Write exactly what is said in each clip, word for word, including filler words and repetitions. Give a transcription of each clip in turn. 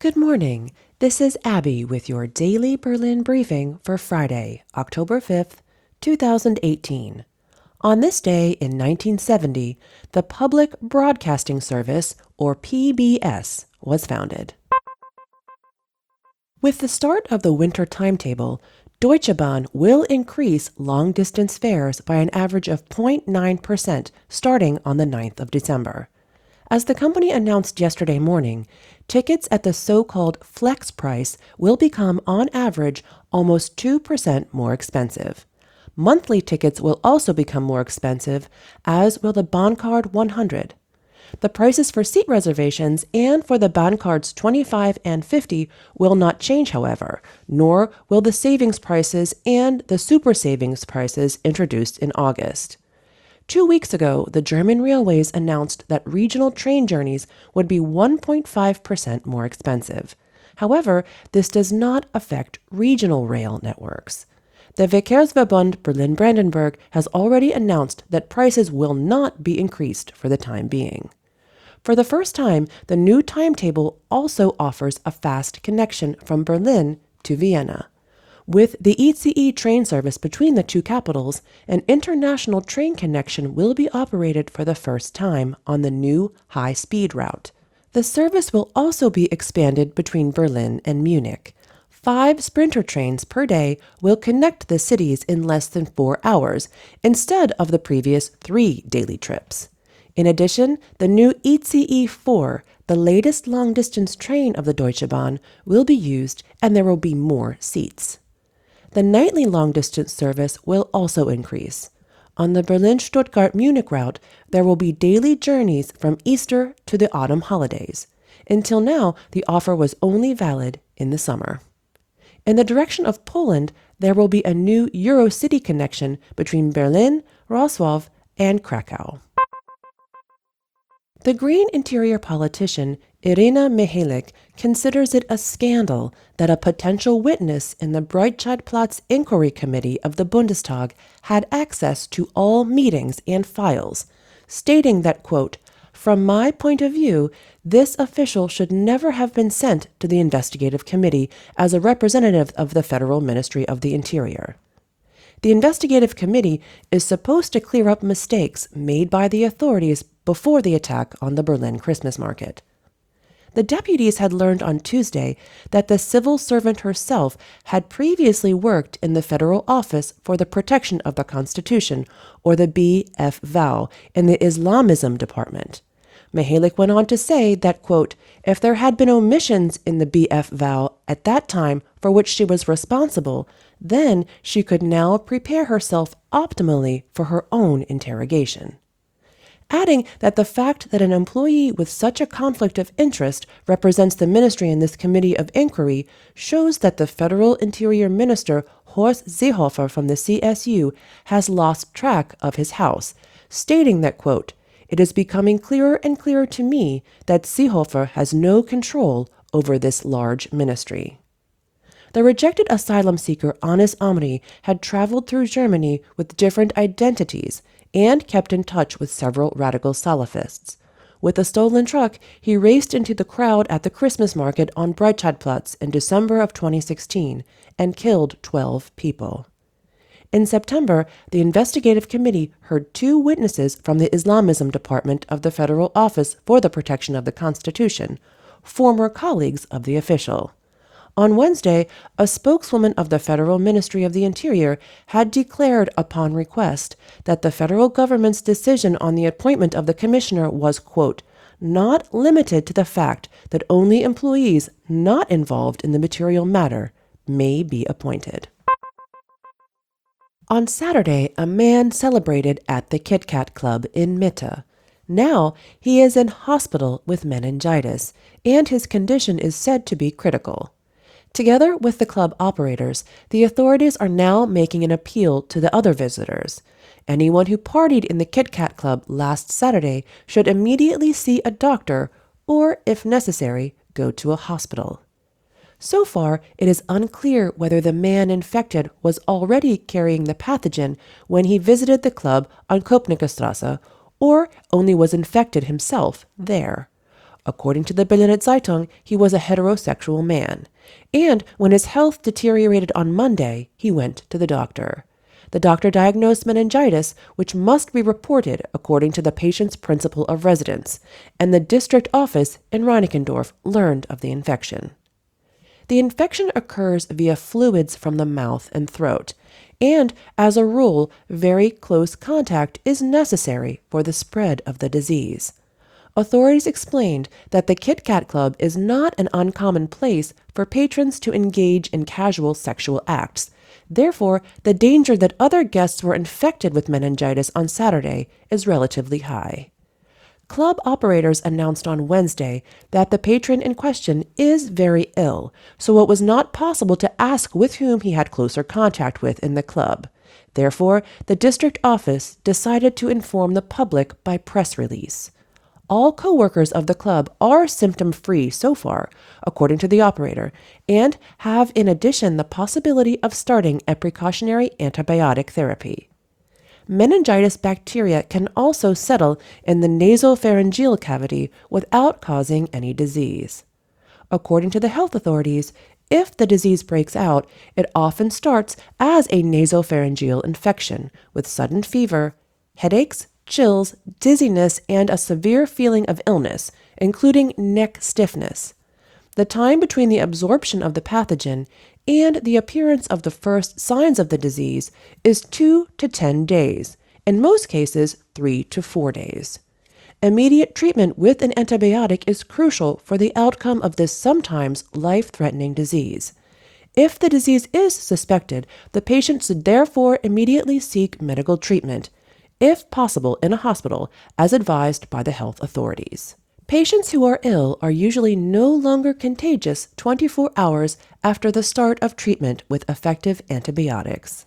Good morning. This is Abby with your daily Berlin briefing for Friday, October fifth, two thousand eighteen. On this day in nineteen seventy, the Public Broadcasting Service, or P B S, was founded. With the start of the winter timetable, Deutsche Bahn will increase long-distance fares by an average of zero point nine percent starting on the ninth of December. As the company announced yesterday morning, tickets at the so-called flex price will become, on average, almost two percent more expensive. Monthly tickets will also become more expensive, as will the Bahncard one hundred. The prices for seat reservations and for the Bahncards twenty-five and fifty will not change, however, nor will the savings prices and the super savings prices introduced in August. Two weeks ago, the German railways announced that regional train journeys would be one point five percent more expensive. However, this does not affect regional rail networks. The Verkehrsverbund Berlin-Brandenburg has already announced that prices will not be increased for the time being. For the first time, the new timetable also offers a fast connection from Berlin to Vienna. With the I C E train service between the two capitals, an international train connection will be operated for the first time on the new high-speed route. The service will also be expanded between Berlin and Munich. Five Sprinter trains per day will connect the cities in less than four hours, instead of the previous three daily trips. In addition, the new I C E four, the latest long-distance train of the Deutsche Bahn, will be used, and there will be more seats. The nightly long-distance service will also increase. On the Berlin-Stuttgart-Munich route, there will be daily journeys from Easter to the autumn holidays. Until now, the offer was only valid in the summer. In the direction of Poland, there will be a new Eurocity connection between Berlin, Wrocław, and Krakow. The Green Interior politician Irina Michalik considers it a scandal that a potential witness in the Breitscheidplatz Inquiry Committee of the Bundestag had access to all meetings and files, stating that, quote, "From my point of view, this official should never have been sent to the investigative committee as a representative of the Federal Ministry of the Interior." The investigative committee is supposed to clear up mistakes made by the authorities before the attack on the Berlin Christmas market. The deputies had learned on Tuesday that the civil servant herself had previously worked in the Federal Office for the Protection of the Constitution, or the B F V A U, in the Islamism Department. Michalik went on to say that, quote, "If there had been omissions in the B F V A U at that time for which she was responsible, then she could now prepare herself optimally for her own interrogation." Adding that the fact that an employee with such a conflict of interest represents the ministry in this committee of inquiry shows that the Federal Interior Minister Horst Seehofer from the C S U has lost track of his house, stating that, quote, "It is becoming clearer and clearer to me that Seehofer has no control over this large ministry." The rejected asylum seeker Anis Amri had traveled through Germany with different identities and kept in touch with several radical Salafists. With a stolen truck, he raced into the crowd at the Christmas market on Breitscheidplatz in December of twenty sixteen and killed twelve people. In September, the investigative committee heard two witnesses from the Islamism Department of the Federal Office for the Protection of the Constitution, former colleagues of the official. On Wednesday, a spokeswoman of the Federal Ministry of the Interior had declared upon request that the federal government's decision on the appointment of the commissioner was, quote, "not limited to the fact that only employees not involved in the material matter may be appointed." On Saturday, a man celebrated at the Kit Kat Club in Mitte. Now he is in hospital with meningitis, and his condition is said to be critical. Together with the club operators, the authorities are now making an appeal to the other visitors. Anyone who partied in the Kit Kat Club last Saturday should immediately see a doctor or, if necessary, go to a hospital. So far, it is unclear whether the man infected was already carrying the pathogen when he visited the club on Kopnikerstrasse or only was infected himself there. According to the Berliner Zeitung, he was a heterosexual man. And when his health deteriorated on Monday, he went to the doctor. The doctor diagnosed meningitis, which must be reported according to the patient's principal of residence, and the district office in Reinickendorf learned of the infection. The infection occurs via fluids from the mouth and throat, and, as a rule, very close contact is necessary for the spread of the disease. Authorities explained that the Kit Kat Club is not an uncommon place for patrons to engage in casual sexual acts. Therefore, the danger that other guests were infected with meningitis on Saturday is relatively high. Club operators announced on Wednesday that the patron in question is very ill, so it was not possible to ask with whom he had closer contact with in the club. Therefore, the district office decided to inform the public by press release. All co-workers of the club are symptom-free so far, according to the operator, and have in addition the possibility of starting a precautionary antibiotic therapy. Meningitis bacteria can also settle in the nasopharyngeal cavity without causing any disease. According to the health authorities, if the disease breaks out, it often starts as a nasopharyngeal infection with sudden fever, headaches, chills, dizziness, and a severe feeling of illness, including neck stiffness. The time between the absorption of the pathogen and the appearance of the first signs of the disease is two to ten days, in most cases three to four days. Immediate treatment with an antibiotic is crucial for the outcome of this sometimes life-threatening disease. If the disease is suspected, the patient should therefore immediately seek medical treatment, if possible in a hospital, as advised by the health authorities. Patients who are ill are usually no longer contagious twenty-four hours after the start of treatment with effective antibiotics.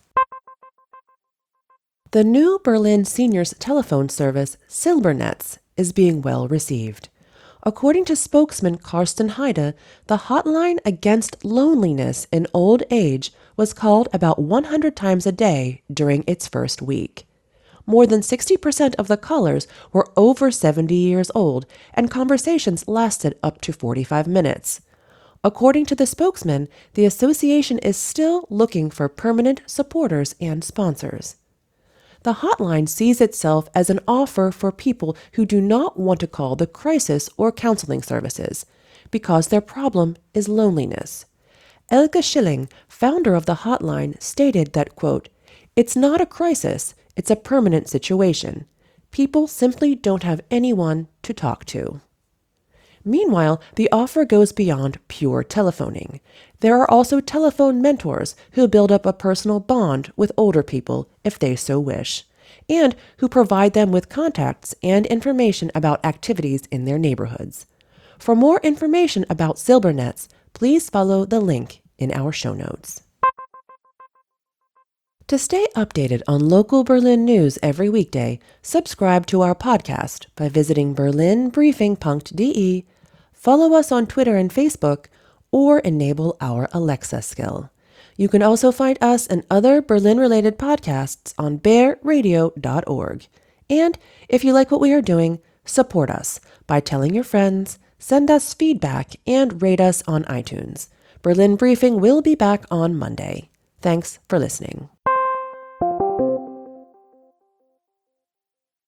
The new Berlin seniors telephone service, Silbernetz, is being well received. According to spokesman Carsten Heide, the hotline against loneliness in old age was called about one hundred times a day during its first week. More than sixty percent of the callers were over seventy years old, and conversations lasted up to forty-five minutes. According to the spokesman, the association is still looking for permanent supporters and sponsors. The hotline sees itself as an offer for people who do not want to call the crisis or counseling services, because their problem is loneliness. Elke Schilling, founder of the hotline, stated that, quote, "It's not a crisis, it's a permanent situation. People simply don't have anyone to talk to." Meanwhile, the offer goes beyond pure telephoning. There are also telephone mentors who build up a personal bond with older people if they so wish, and who provide them with contacts and information about activities in their neighborhoods. For more information about Silbernetz, please follow the link in our show notes. To stay updated on local Berlin news every weekday, subscribe to our podcast by visiting berlin briefing punkt de, follow us on Twitter and Facebook, or enable our Alexa skill. You can also find us and other Berlin-related podcasts on bear radio dot org. And if you like what we are doing, support us by telling your friends, send us feedback, and rate us on iTunes. Berlin Briefing will be back on Monday. Thanks for listening.